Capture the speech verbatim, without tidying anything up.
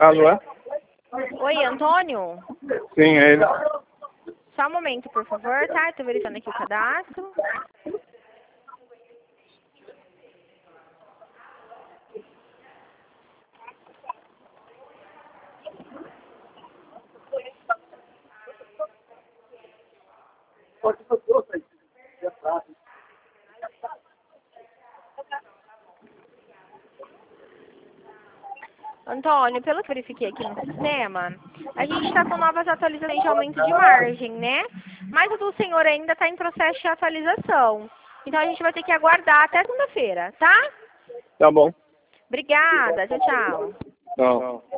Alô, é? Oi, Antônio? Sim, é ele. Só um momento, por favor, tá? Estou verificando aqui o cadastro. Antônio, pelo que eu verifiquei aqui no sistema, a gente está com novas atualizações de aumento de margem, né? Mas o do senhor ainda está em processo de atualização. Então a gente vai ter que aguardar até segunda-feira, tá? Tá bom. Obrigada, tchau, tchau. Tchau.